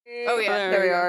Oh, yeah. There we are.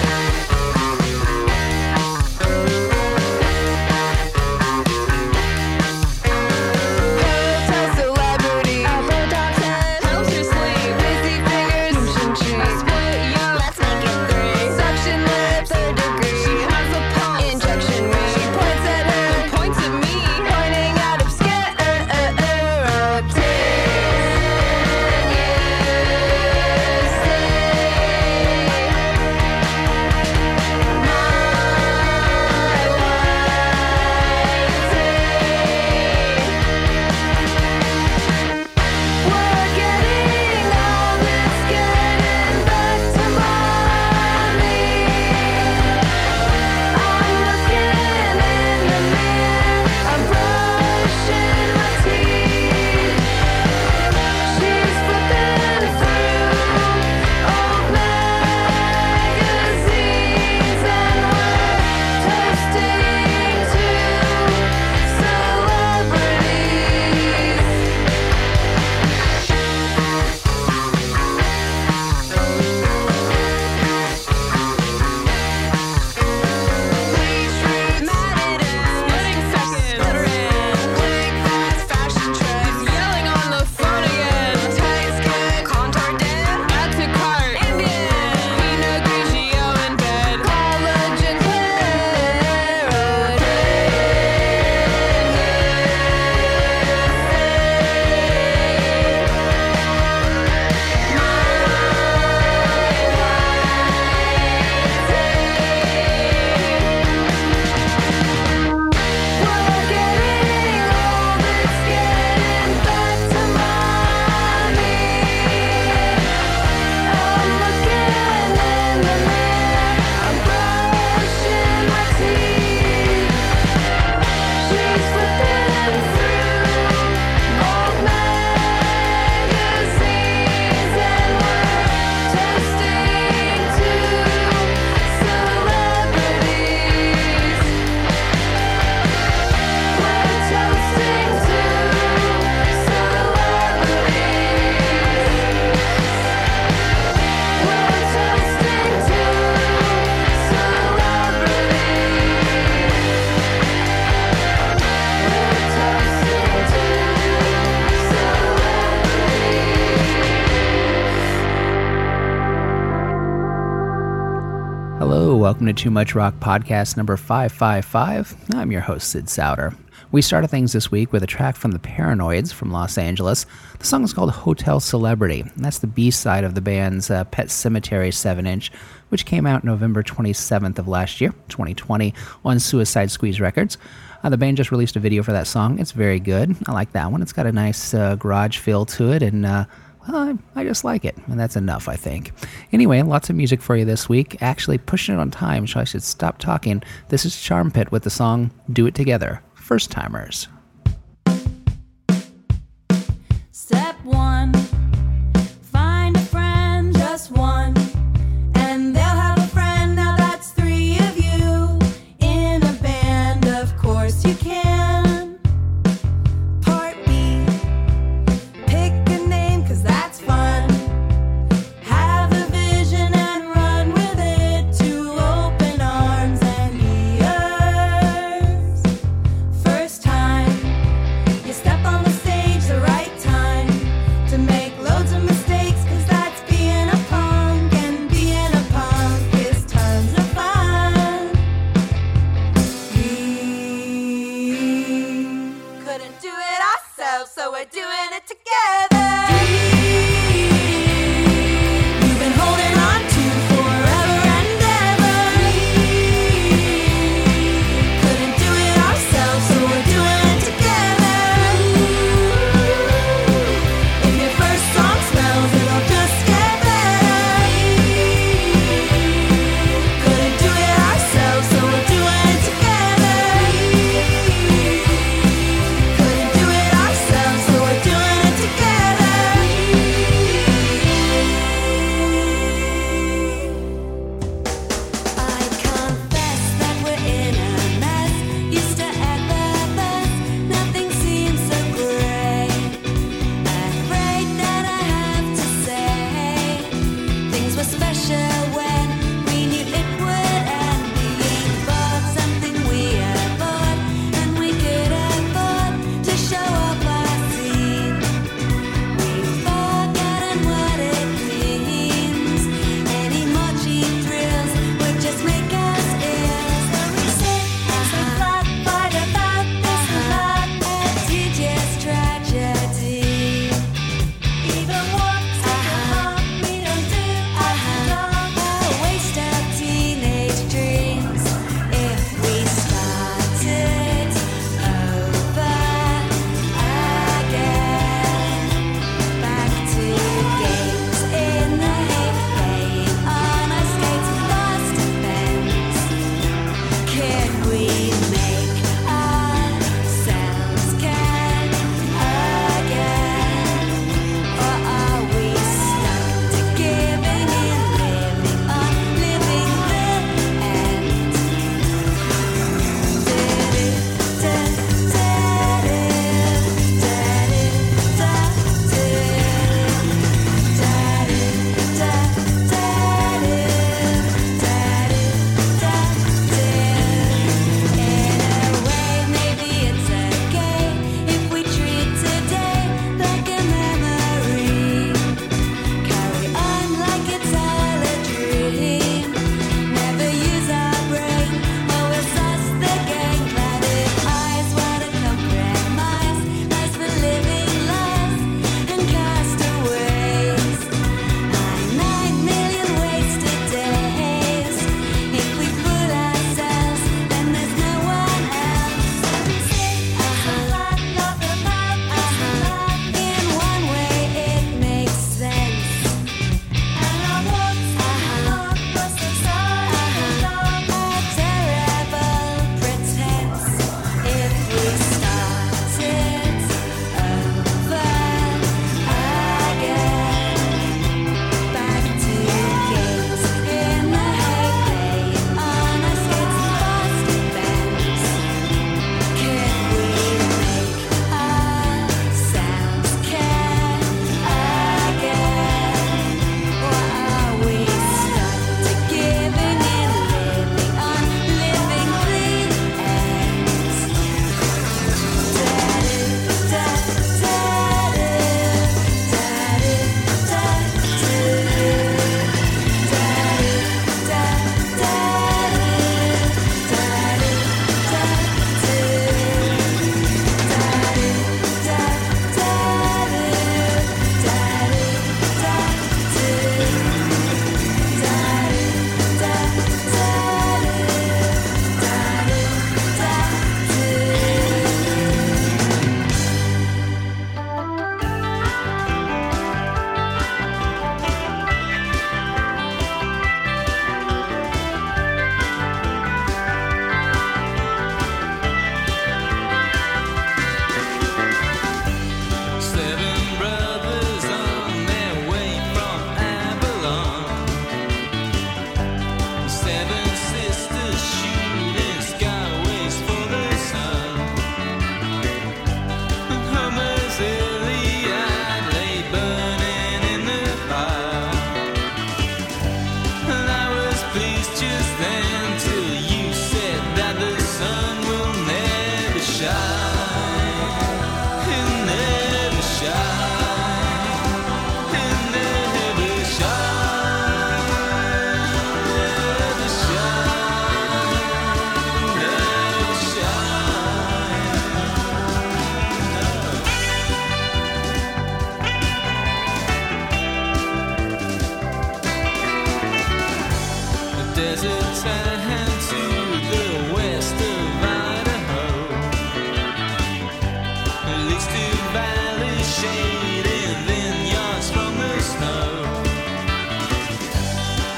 Welcome to Too Much Rock Podcast number 555. I'm your host, Sid Sauter. We started things this week with a track from the Paranoids from Los Angeles. The song is called Hotel Celebrity, and that's the B-side of the band's Pet Sematary 7-inch, which came out November 27th of last year, 2020, on Suicide Squeeze Records. The band just released a video for that song. It's very good. I like that one. It's got a nice garage feel to it, and I just like it, and that's enough, I think. Anyway, lots of music for you this week. Actually, pushing it on time, so I should stop talking. This is Charm Pit with the song Do It Together, First Timers. Step one, find a friend, just one, and they'll have a friend. Now that's three of you in a band. Of course you can. Part B, pick a name, 'cause that's fun. Have a vision and run with it to open arms and ears. First time you step on the stage, the right time to make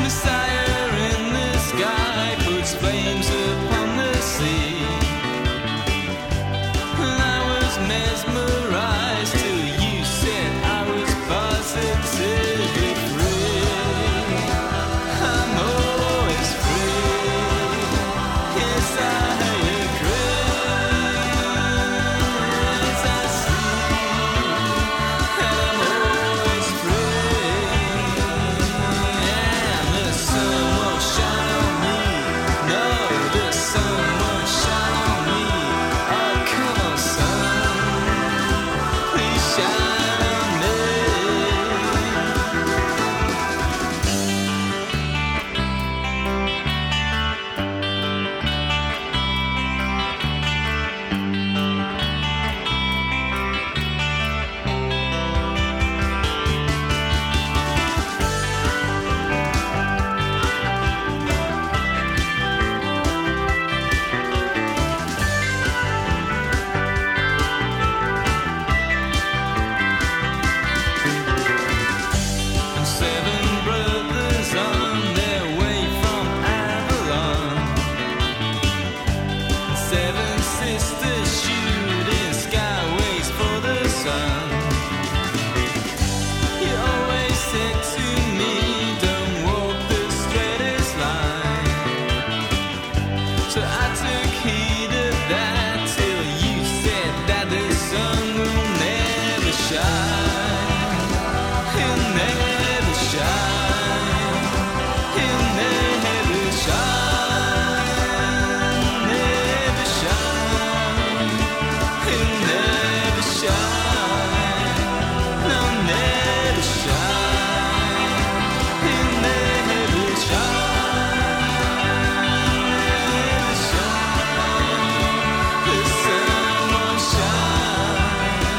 Messiah in the sky puts flames upon the sea. And I was mesmerized till you said I was positively free. I'm always free. Yes, I agree. Yes, I see. I'm always free. And the sun won't shine on me. No, the sun won't shine on me. Oh, come on, sun. Please shine on me. Seven brothers on their way from Avalon. Seven sisters shooting skyways for the sun. You always said to me, don't walk the straightest line. So I took heed of that till you said that the sun will never shine. He'll never shine. He'll never shine. Never shine. He'll never shine. No, never shine. He'll never shine. Never shine. The sun won't shine.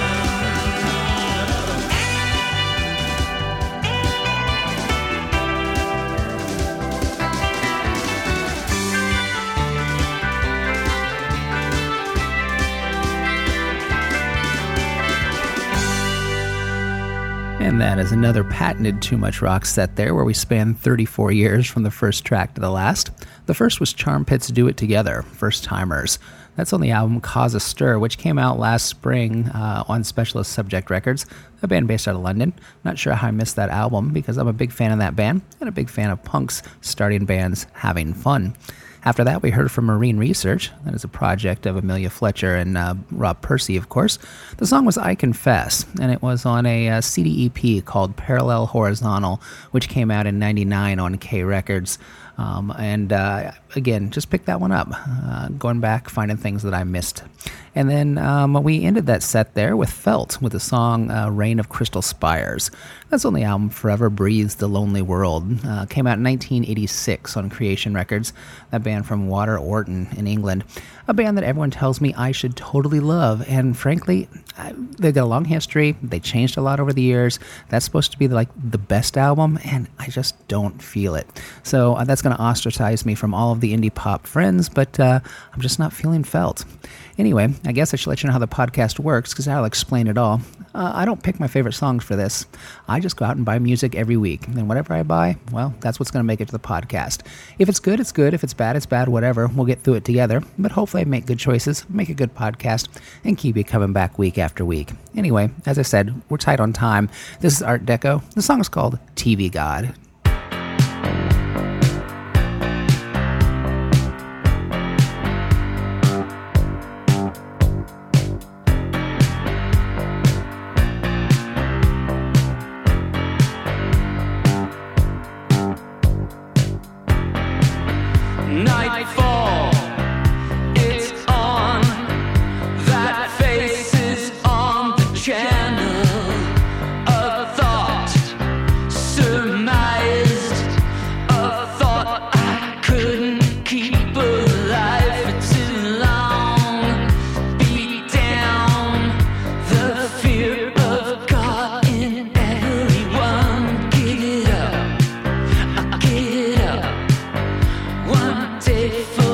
And that is another patented Too Much Rock set there, where we span 34 years from the first track to the last. The first was Charm Pit's Do It Together, First Timers. That's on the album Cause a Stir, which came out last spring on Specialist Subject Records, a band based out of London. Not sure how I missed that album, because I'm a big fan of that band, and a big fan of punks starting bands having fun. After that, we heard from Marine Research. That is a project of Amelia Fletcher and Rob Percy, of course. The song was I Confess, and it was on a CD EP called Parallel Horizontal, which came out in '99 on K Records. Again, just pick that one up, going back, finding things that I missed. And then we ended that set there with Felt, with the song Rain of Crystal Spires. That's on the album Forever Breathes the Lonely World. Came out in 1986 on Creation Records, that band from Water Orton in England. A band that everyone tells me I should totally love, and frankly, they've got a long history. They changed a lot over the years. That's supposed to be like the best album, and I just don't feel it. So that's going to ostracize me from all of the indie pop friends, but I'm just not feeling Felt. Anyway, I guess I should let you know how the podcast works, because I'll explain it all. I don't pick my favorite songs for this. I just go out and buy music every week, and whatever I buy, well, that's what's going to make it to the podcast. If it's good, it's good. If it's bad, it's bad. Whatever. We'll get through it together. But hopefully I make good choices, make a good podcast, and keep you coming back week after week. Anyway, as I said, we're tight on time. This is Art Deco. The song is called TV God. Nightfall, it's on. That face is on the channel. A thought surmised, a thought I couldn't keep alive for too long. Beat down the fear of God in everyone. Get up, get up. One day for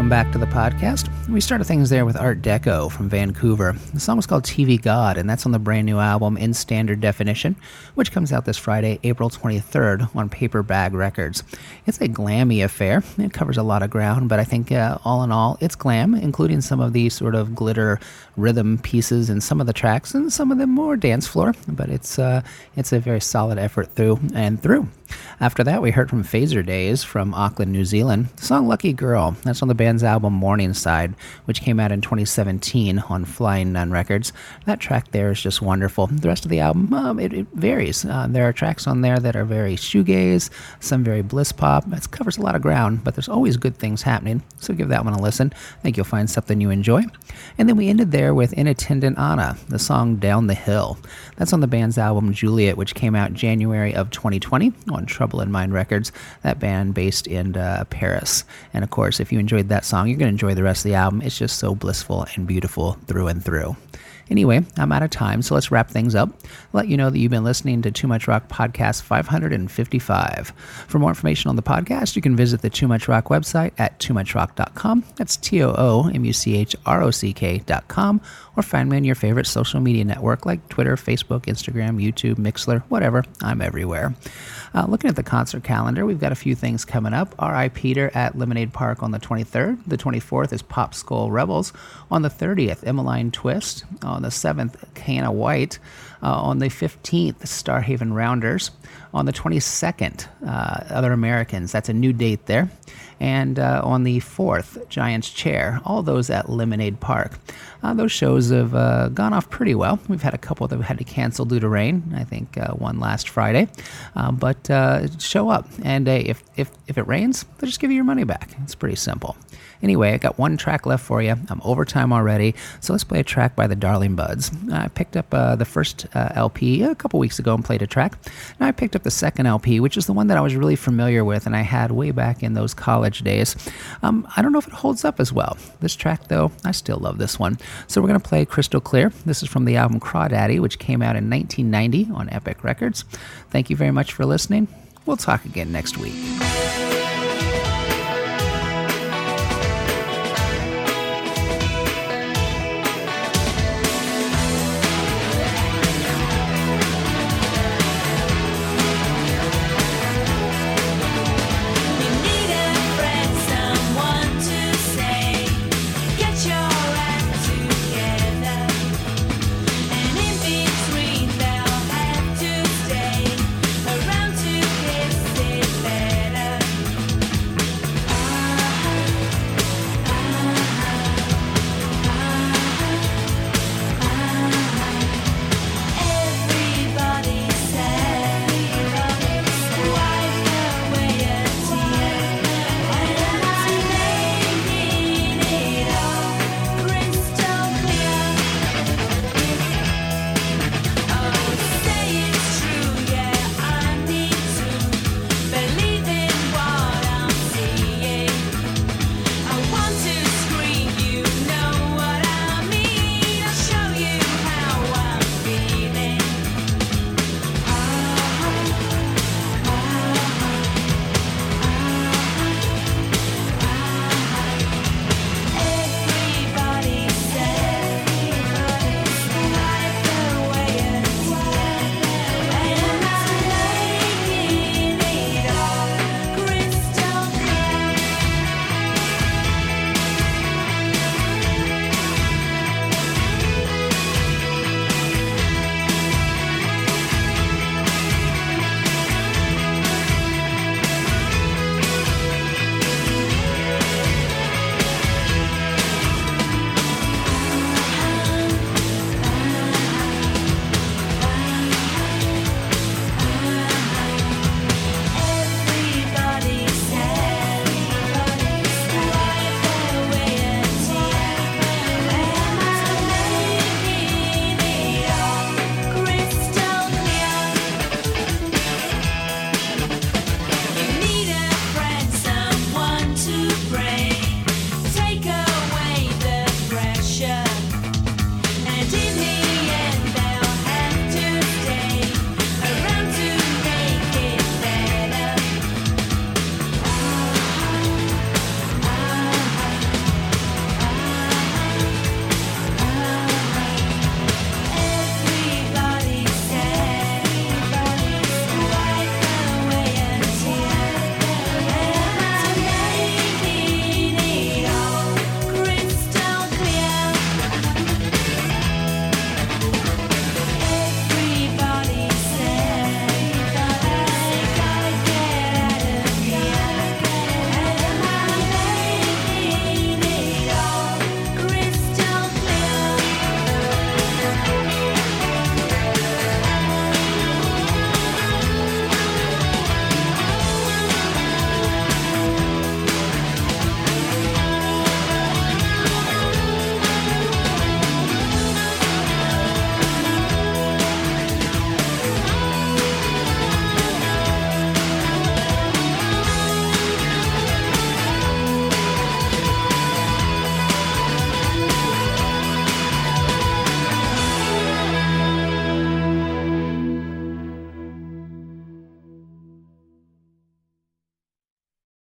Welcome back to the podcast. We started things there with Art Deco from Vancouver. The song was called TV God, and that's on the brand new album In Standard Definition, which comes out this Friday, April 23rd on Paper Bag Records. It's a glammy affair. It covers a lot of ground, but I think all in all, it's glam, including some of the sort of glitter rhythm pieces in some of the tracks, and some of them more dance floor, but it's a very solid effort through and through. After that, we heard from Phaser Days from Auckland, New Zealand. The song Lucky Girl, that's on the band's album Morningside, which came out in 2017 on Flying Nun Records. That track there is just wonderful. The rest of the album, it varies. There are tracks on there that are very shoegaze, some very bliss pop. It covers a lot of ground, but there's always good things happening, so give that one a listen. I think you'll find something you enjoy. And then we ended there with Inattendant Anna, the song Down the Hill. That's on the band's album Juliet, which came out January of 2020 on Trouble in Mind Records, that band based in Paris. And of course, if you enjoyed that song, you're going to enjoy the rest of the album. It's just so blissful and beautiful through and through. Anyway, I'm out of time, so let's wrap things up. Let you know that you've been listening to Too Much Rock Podcast 555. For more information on the podcast, you can visit the Too Much Rock website at toomuchrock.com. That's TOOMUCHROCK.com, or find me on your favorite social media network like Twitter, Facebook, Instagram, YouTube, Mixler, whatever. I'm everywhere. Looking at the concert calendar, we've got a few things coming up. R.I. Peter at Lemonade Park on the 23rd. The 24th is Pop Skull Rebels. On the 30th, Emmeline Twist. On the 7th, Canna White. On the 15th, Starhaven Rounders. On the 22nd, Other Americans. That's a new date there. And on the 4th, Giant's Chair. All those at Lemonade Park. Those shows have gone off pretty well. We've had a couple that we had to cancel due to rain. I think one last Friday. But show up. And if it rains, they'll just give you your money back. It's pretty simple. Anyway, I got one track left for you. I'm over time already, so let's play a track by the Darling Buds. I picked up the first LP a couple weeks ago and played a track. Now I picked up the second LP, which is the one that I was really familiar with and I had way back in those college days. I don't know if it holds up as well. This track, though, I still love this one. So we're going to play Crystal Clear. This is from the album Crawdaddy, which came out in 1990 on Epic Records. Thank you very much for listening. We'll talk again next week.